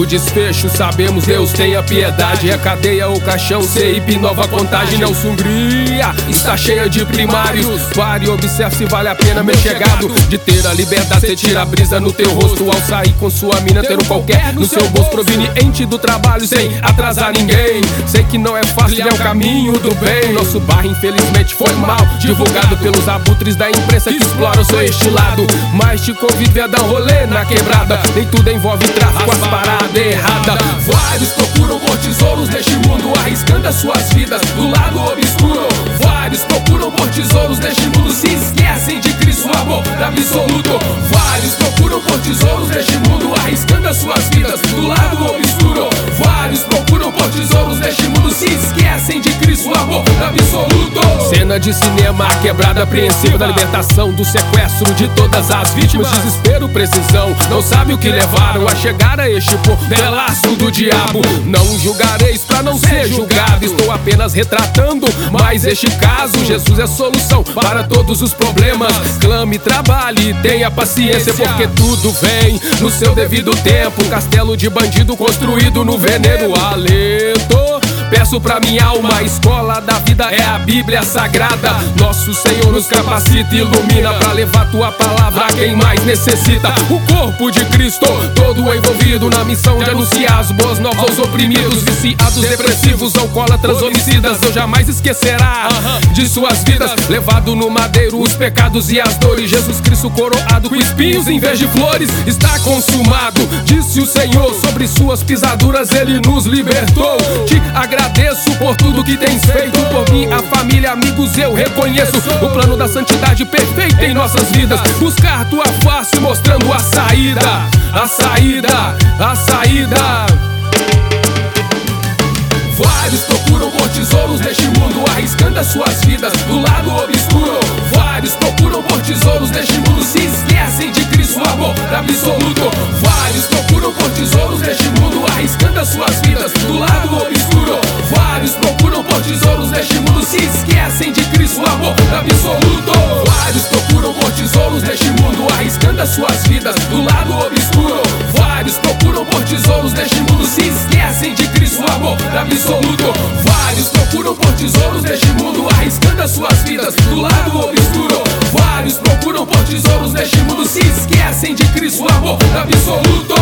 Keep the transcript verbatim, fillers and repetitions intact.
O desfecho sabemos, Deus tenha piedade. É cadeia ou caixão, C I P, nova contagem. Nelson Hungria está cheia de primários. Pare e observe se vale a pena me chegado. De ter a liberdade, cê tira a brisa no teu rosto ao sair com sua mina, ter um qualquer no seu bolso, proveniente do trabalho sem atrasar ninguém. Sei que não é fácil, é o caminho do bem. Nosso bairro infelizmente foi mal divulgado pelos abutres da imprensa que exploram seu estilado. Mas te convido a dar um rolê na quebrada. Nem tudo envolve tráfico, as paradas erradas. Vários procuram por tesouros neste mundo, arriscando as suas vidas do lado obscuro. Vários procuram por tesouros neste mundo, se esquecem de Cristo, o amor absoluto. Vários procuram por tesouros neste mundo, arriscando as suas vidas do lado obscuro. Vários procuram por tesouros neste mundo, se esquecem de Cristo, o amor absoluto. Cena de cinema, quebrada apreensiva da libertação do sequestro de todas as vítimas. Desespero, precisão, não sabe o que levaram a chegar a este pedaço do diabo. Não julgareis pra não ser julgado, estou apenas retratando mais este caso. Jesus é solução para todos os problemas. Clame, trabalhe, tenha paciência, porque tudo vem no seu devido tempo. Castelo de bandido construído no veneno alento. Peço pra minha alma, a escola da vida é a Bíblia Sagrada. Nosso Senhor nos capacita e ilumina pra levar tua palavra a quem mais necessita. O corpo de Cristo, todo envolvido na missão de anunciar as boas novas aos oprimidos, viciados, depressivos, alcoólatras, homicidas. Deus jamais esquecerá de suas vidas. Levado no madeiro os pecados e as dores, Jesus Cristo coroado com espinhos em vez de flores. Está consumado, disse o Senhor, sobre suas pisaduras Ele nos libertou. Te agradeço por tudo que tens feito por mim, a família, amigos, eu reconheço o plano da santidade perfeita em nossas vidas. Buscar tua face mostrando a saída, a saída, a saída. Vários procuram por tesouros neste mundo, arriscando as suas vidas do lado obscuro. Vários procuram por tesouros neste mundo, se esquecem de Cristo, o amor absoluto. Vários procuram por tesouros neste mundo, arriscando as suas vidas do lado obscuro. Vários procuram por tesouros neste mundo, se esquecem de Cristo, o amor absoluto. Vários procuram por tesouros neste mundo, arriscando as suas vidas do lado obscuro. Vários procuram por tesouros neste mundo, se esquecem de Cristo, o amor absoluto. Vários procuram por tesouros neste mundo, arriscando as suas vidas do lado obscuro. Vários procuram por tesouros neste mundo, se esquecem de Cristo, o amor absoluto.